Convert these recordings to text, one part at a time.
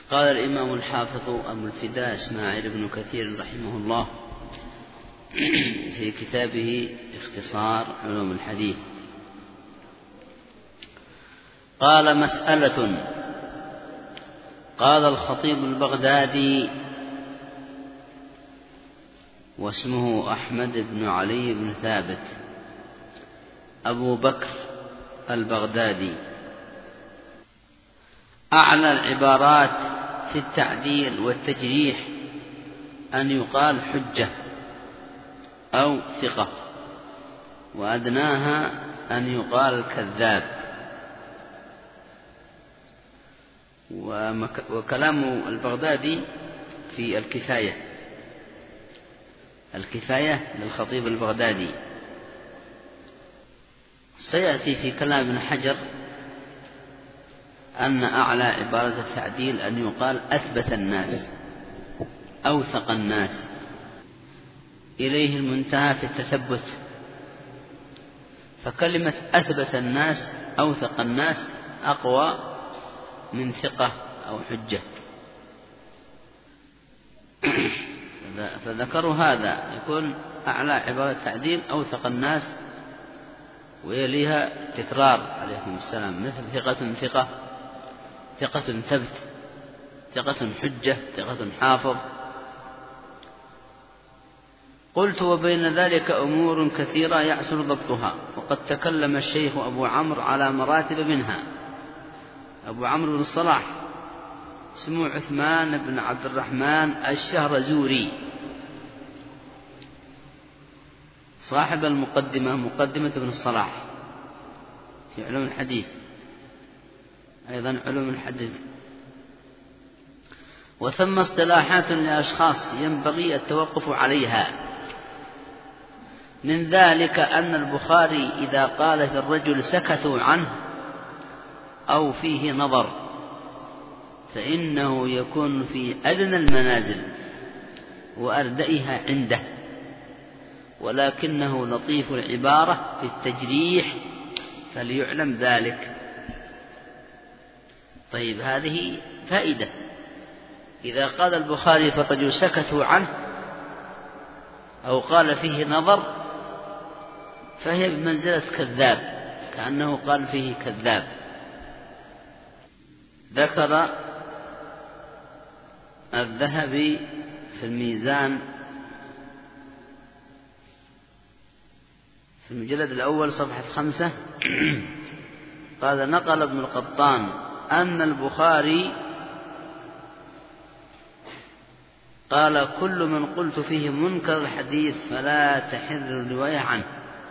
قال الإمام الحافظ أبو الفداء إسماعيل بن كثير رحمه الله في كتابه اختصار علوم الحديث: قال: مسألة. قال الخطيب البغدادي، واسمه أحمد بن علي بن ثابت أبو بكر البغدادي: أعلى العبارات في التعديل والتجريح أن يقال حجة أو ثقة، وأدناها أن يقال كذاب. وكلام البغدادي في الكفاية للخطيب البغدادي. سيأتي في كلام ابن حجر أن أعلى عبارة التعديل أن يقال أثبت الناس، أوثق الناس، إليه المنتهى في التثبت. فكلمة أثبت الناس، أوثق الناس، أقوى من ثقة أو حجة. فذكروا هذا، يكون أعلى عبارة تعديل أوثق الناس، ويليها تكرار عليكم السلام، مثل ثقة ثقة، ثقة ثبت، ثقة حجة، ثقة حافظ. قلت: وبين ذلك أمور كثيرة يعسر ضبطها، وقد تكلم الشيخ أبو عمرو على مراتب منها. أبو عمرو بن الصلاح اسمه عثمان بن عبد الرحمن الشهرزوري، صاحب المقدمة، مقدمة ابن الصلاح في علوم الحديث، أيضا علوم الحديث. وثم اصطلاحات لأشخاص ينبغي التوقف عليها، من ذلك أن البخاري إذا قال في الرجل سكتوا عنه أو فيه نظر، فإنه يكون في أدنى المنازل وأردئها عنده، ولكنه لطيف العبارة في التجريح، فليعلم ذلك. طيب، هذه فائدة. إذا قال البخاري فالرجل سكتوا عنه أو قال فيه نظر، فهي بمنزلة كذاب، كأنه قال فيه كذاب. ذكر الذهبي في الميزان في المجلد الأول صفحة 5: قال: نقل ابن القطان أن البخاري قال: كل من قلت فيه منكر الحديث فلا تحل الرواية عنه.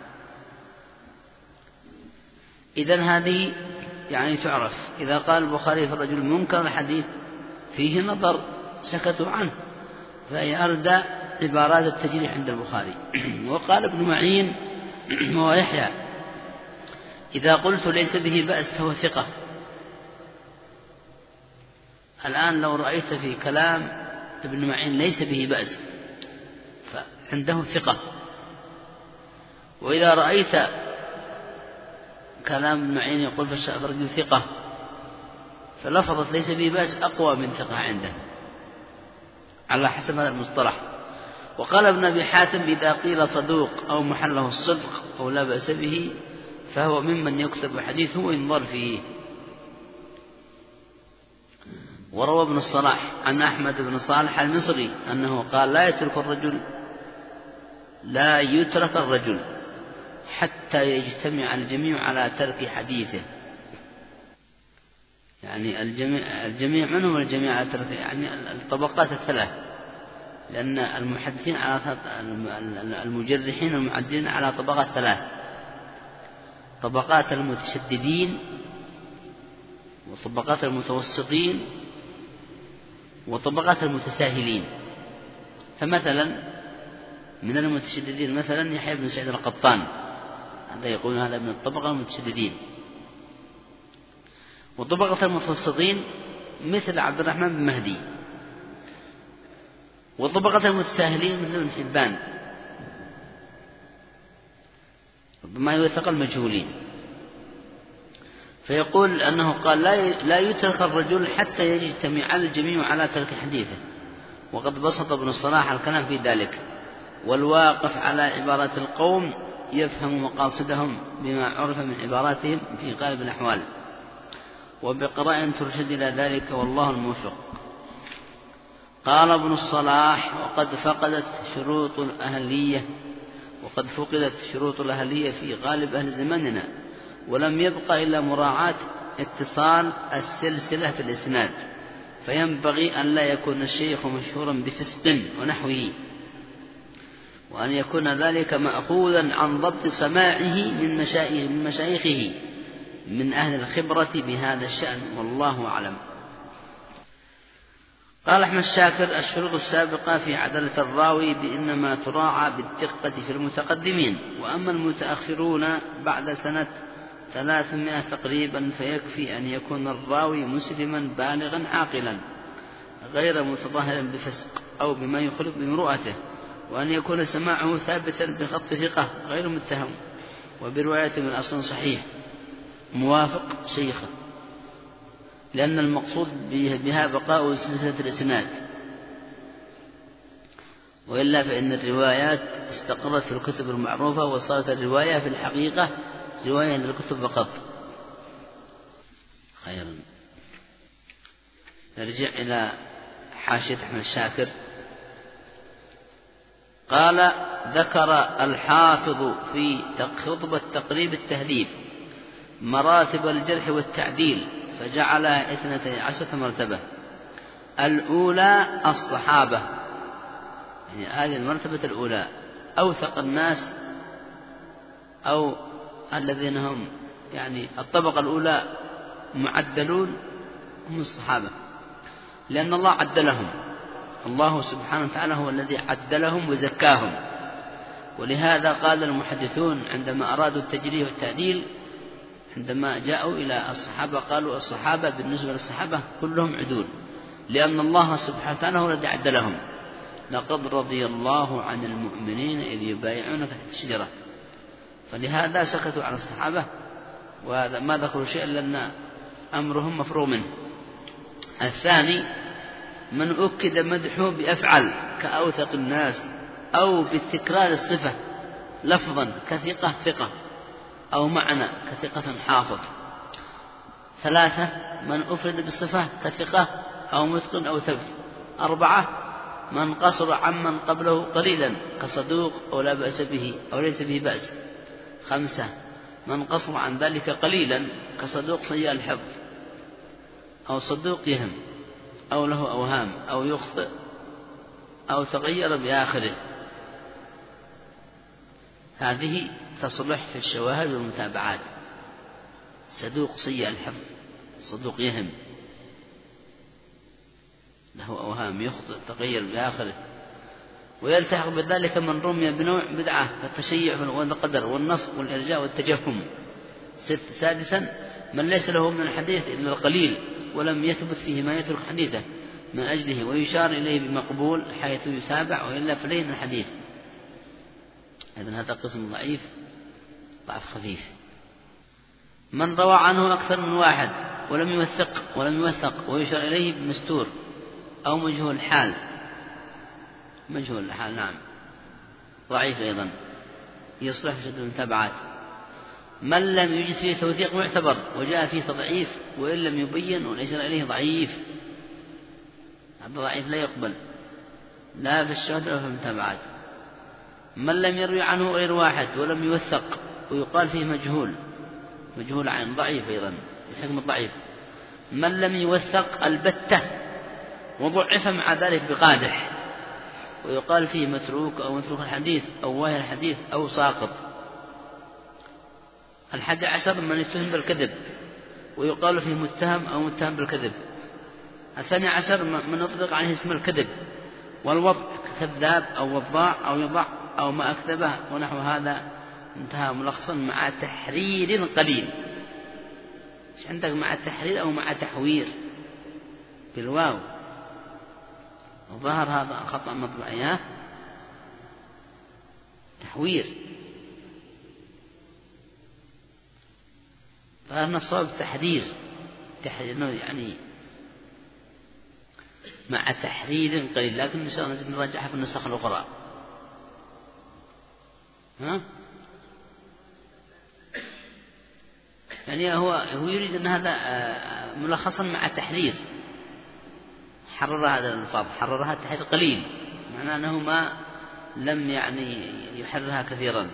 إذن هذه يعني تعرف، إذا قال البخاري في الرجل منكر الحديث فيه نظر سكتوا عنه، فهي أردى عبارات التجريح عند البخاري. وقال ابن معين ويحيى: إذا قلت ليس به بأس فهو ثقة. الآن لو رأيت في كلام ابن معين ليس به بأس، فعنده ثقة. وإذا رأيت كلام ابن معين يقول في الرجل ثقة، فلفظت ليس به بأس أقوى من ثقة عنده، على حسب هذا المصطلح. وقال ابن أبي حاتم: إذا قيل صدوق أو محله الصدق أو لا بأس به فهو ممن يكتب حديثه وينظر فيه. وروى ابن الصلاح عن أحمد بن صالح المصري أنه قال: لا يترك الرجل حتى يجتمع الجميع على ترك حديثه. يعني الجميع منهم الجميع على ترك، يعني الطبقات الثلاث، لأن المحدثين على المجرحين والمعدلين على طبقات ثلاث: طبقات المتشددين، وطبقات المتوسطين، وطبقات المتساهلين. فمثلا من المتشددين مثلا يحيى بن سعيد القطان، هذا يقول هذا من الطبقة المتشددين. وطبقة المتوسطين مثل عبد الرحمن بن مهدي. وطبقة المتساهلين مثل ابن حبان، ربما يوثق المجهولين. فيقول أنه قال لا يترك الرجل حتى يجتمع الجميع على ترك حديثه، وقد بسط ابن الصلاح الكلام في ذلك. والواقف على عبارات القوم يفهم مقاصدهم بما عرف من عباراتهم في غالب الأحوال، وبقراء ترشد إلى ذلك، والله الموفق. قال ابن الصلاح: وقد فقدت شروط الأهلية في غالب أهل زماننا، ولم يبق إلا مراعاة اتصال السلسلة في الإسناد، فينبغي أن لا يكون الشيخ مشهورا بفسق ونحوه، وأن يكون ذلك مأخوذا عن ضبط سماعه من مشايخه من أهل الخبرة بهذا الشأن، والله أعلم. قال أحمد شاكر: الشروط السابقة في عدالة الراوي بإنما تراعى بالدقة في المتقدمين، وأما المتأخرون بعد سنة 300 تقريبا فيكفي أن يكون الراوي مسلما بالغا عاقلا غير متظاهرا بفسق أو بما يخلق بامرؤته، وأن يكون سماعه ثابتا بخط ثقة غير متهم، وبرواية من أصل صحيح موافق شيخه، لأن المقصود بها بقاء سلسلة الإسناد، وإلا فإن الروايات استقرت في الكتب المعروفة، وصارت الرواية في الحقيقة رواية للكتب فقط. خيرا، نرجع إلى حاشية أحمد شاكر. قال: ذكر الحافظ في خطبة تقريب التهذيب مراتب الجرح والتعديل، فجعلها 12 مرتبة. الأولى الصحابة، يعني هذه المرتبة الأولى، أوثق الناس أو الذين هم يعني الطبقة الأولى معدلون هم الصحابة، لأن الله عدلهم، الله سبحانه وتعالى هو الذي عدلهم وزكاهم. ولهذا قال المحدثون عندما أرادوا التجريح والتعديل، عندما جاءوا إلى الصحابة قالوا الصحابة بالنسبة للصحابة كلهم عدول، لأن الله سبحانه وتعالى هو الذي عدلهم. لقد رضي الله عن المؤمنين إذ يبايعونك تحت الشجرة، فلهذا سكتوا على الصحابة، وهذا ما ذكروا شيئا لأن أمرهم مفروغ منه. الثاني من أكد مدحه بأفعل كأوثق الناس، أو بالتكرار الصفة لفظا كثقة ثقة، أو معنى كثقة حافظ. ثلاثة من أفرد بالصفة كثقة أو متقن أو ثبت. أربعة من قصر عمن قبله قليلا كصدوق أو لا بأس به أو ليس به بأس. خمسة من قصر عن ذلك قليلا كصدوق سيء الحفظ، أو صدوق يهم أو له أوهام أو يخطئ أو تغير بآخره. هذه تصلح في الشواهد والمتابعات. صدوق سيء الحفظ، صدوق يهم، له أوهام، يخطئ، تغير بآخره. ويلتحق بذلك من رمي بنوع بدعة كالتشيع والقدر والنصب والإرجاء والتجهم. سادسا من ليس له من الحديث إلا القليل ولم يثبت فيه ما يترك حديثه من أجله، ويشار إليه بمقبول حيث يتابع، وإلا فلين الحديث. إذن هذا قسم ضعيف، ضعف خفيف. من روى عنه أكثر من واحد ولم يوثق ويشار إليه بمستور أو مجهول الحال. مجهول الحال نعم ضعيف أيضا، يصلح في شد المتابعات. من لم يجد فيه توثيق معتبر وجاء فيه تضعيف وإن لم يبين والإشارة إليه ضعيف، هذا ضعيف لا يقبل لا في الشهد ولا في المتابعات. من لم يروي عنه غير واحد ولم يوثق ويقال فيه مجهول عين ضعيف أيضا بحكم الضعيف. من لم يوثق البتة وضعف مع ذلك بقادح ويقال فيه متروك أو متروك الحديث أو واهي الحديث أو ساقط. 11 من يتهم بالكذب ويقال فيه متهم أو متهم بالكذب. 12 من يطلق عليه اسم الكذب والوضع كذاب أو وضاع أو يضع أو ما أكذبه ونحو هذا. انتهى ملخصا مع تحرير قليل. إيش عندك مع تحرير أو مع تحوير بالواو؟ ظهر هذا خطأ مطبعي، تحوير. فأن الصواب تحرير يعني مع تحرير قليل، لكن إن شاء الله نرجعها في النسخ الأخرى. يعني هو يريد أن هذا ملخصا مع تحرير، حرر هذا الألفاظ، حررها تحرير قليل، معناه أنه ما لم يعني يحررها كثيرا.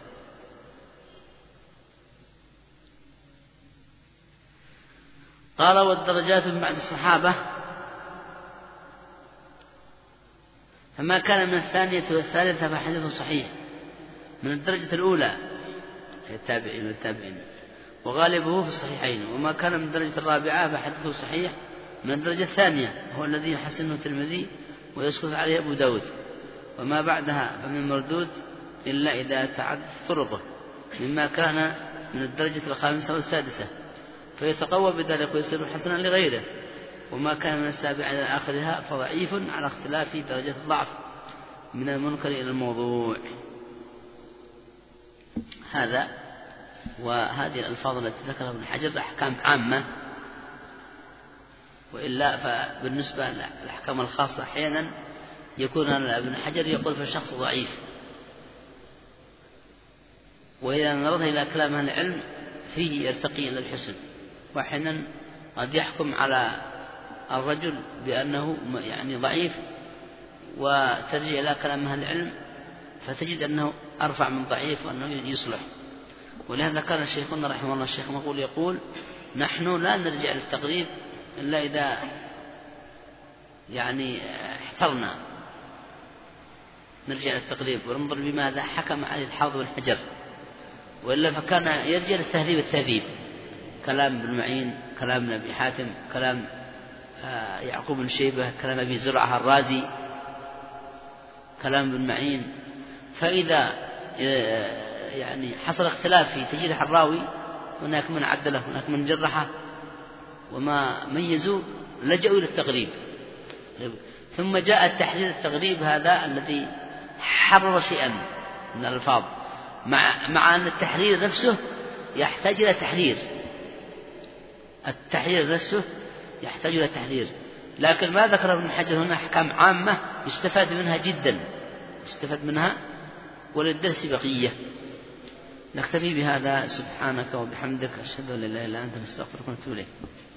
قال والدرجات من بعد الصحابة، فما كان من الثانية والثالثة فحديث صحيح من الدرجة الأولى التابعين والتابعين وغالبه في الصحيحين، وما كان من الدرجة الرابعة فحديثه صحيح من الدرجة الثانية، هو الذي يحسنه الترمذي ويسكت عليه أبو داود، وما بعدها فمن مردود إلا إذا تعدت طرقه مما كان من الدرجة الخامسة والسادسة فيتقوى بذلك ويصير حسنا لغيره، وما كان من السابعة إلى آخرها فضعيف على اختلاف درجة الضعف من المنكر إلى الموضوع. هذا وهذه الألفاظ التي ذكرها ابن حجر أحكام عامة، وإلا فبالنسبة للأحكام الخاصة أحيانا يكون ابن حجر يقول في الشخص ضعيف، وإذا نظرنا إلى كلام أهل العلم فيه يرتقي إلى الحسن، وأحيانا قد يحكم على الرجل بأنه يعني ضعيف وترجع إلى كلام أهل العلم فتجد أنه أرفع من ضعيف وأنه يصلح. ولهذا كان شيخنا رحمه الله الشيخ مقبول يقول نحن لا نرجع للتقريب إلا إذا يعني احترنا، نرجع للتقريب وننظر بماذا حكم عليه الحافظ بن حجر، وإلا فكان يرجع للتهذيب التهذيب، كلام ابن معين، كلام ابن أبي حاتم، كلام يعقوب بن شيبة، كلام أبي زرعة الرازي، كلام ابن معين. فإذا يعني حصل اختلاف في تجريح الراوي، هناك من عدله هناك من جرحه وما ميزوا لجأوا إلى التقريب، ثم جاء التحرير التقريب هذا الذي حرر شيئا من الألفاظ، مع أن التحرير نفسه يحتاج إلى تحرير، التحرير نفسه يحتاج إلى تحرير، لكن ما ذكر ابن حجر هنا أحكام عامة يستفاد منها جدا، يستفاد منها وللدرس بقية. نكتفي بهذا، سبحانك وبحمدك أشهد أن لا إله إلا أنت نستغفرك ونتوب إليك.